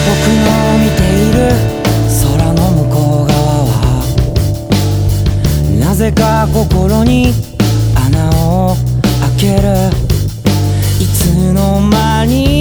の見ている空の向こう側はなぜか心に穴を開ける。いつの間に